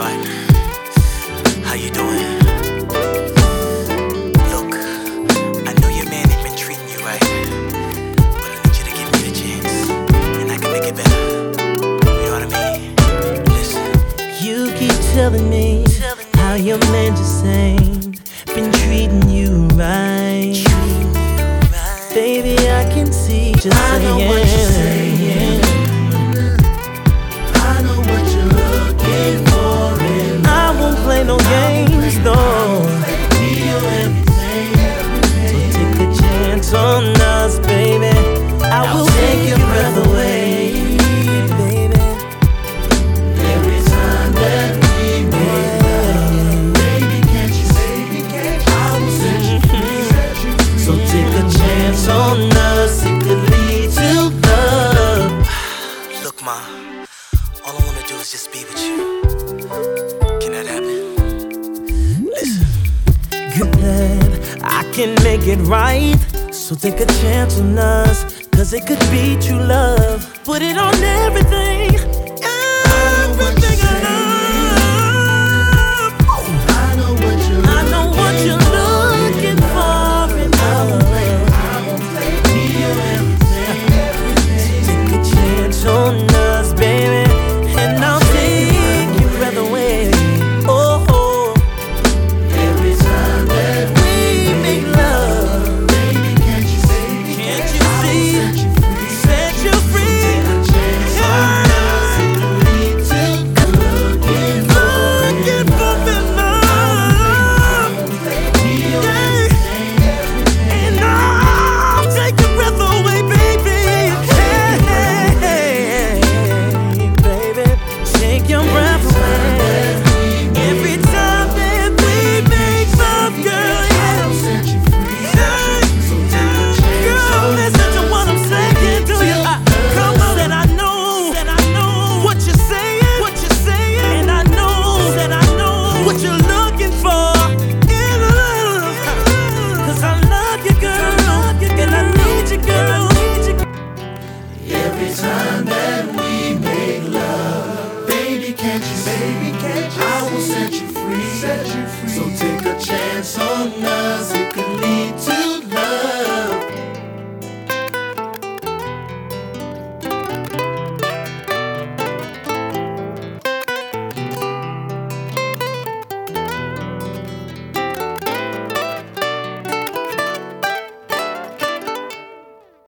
sweetheart. How you doing? Look, I know your man ain't been treating you right, but I need you to give me a chance, and I can make it better. You know what I mean? Listen. You keep telling me how your man just ain't been treating you right. Baby, I can see just I know what you're saying. I know what you're looking for, and I won't play no games, no. So take a chance on us, baby. I will take your breath away, baby. every time that we make love, baby, can't you see? I will set you free. So take a chance on us, it could lead to love. Look, ma, all I wanna do is just be with you. Can that happen? Listen. Good, I can make it right. So take a chance on us, cause it could be true love. Put it on everything, everything I love. I know what you're I know what you're looking for in love. Take a chance on us, baby, and I'll take your breath away. Oh, oh. every time that We make love. baby, can't you see? Can't you see? Set you free. Looking for the love. Yeah. And I'll take your breath away, baby. Hey, baby, take your breath away. Every time that we make love, girl, yeah. Girl, listen to what I'm saying to you. Come on, and I know what you're saying, and I know what you're looking for in love. 'Cause I love you, girl, and I need you, girl. Every time that we make love, baby, can't you see? I will set you free. So take a chance on us.